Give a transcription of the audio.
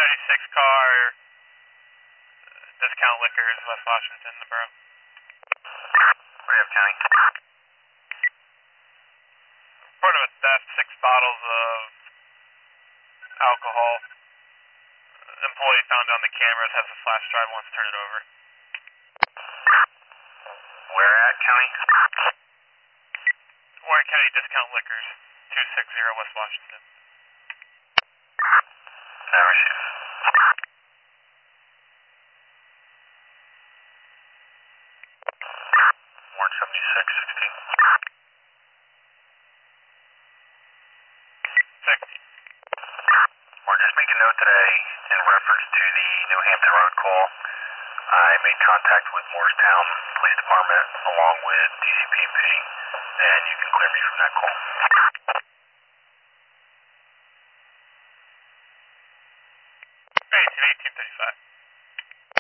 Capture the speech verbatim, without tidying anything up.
ninety-six car, Discount Liquors, West Washington, the borough. What do you have, County? Report of a theft, six bottles of alcohol. Employee found on the cameras, has a flash drive, wants to turn it over. Where at, County? Warren County Discount Liquors, two sixty West Washington. No issues. Warren seventy-six sixteen. sixty. Warren, just make a note today in reference to the New Hampton Road call. I made contact with Morristown Police Department along with D C P P, and you can clear me from that call. eighteen eighteen thirty-five.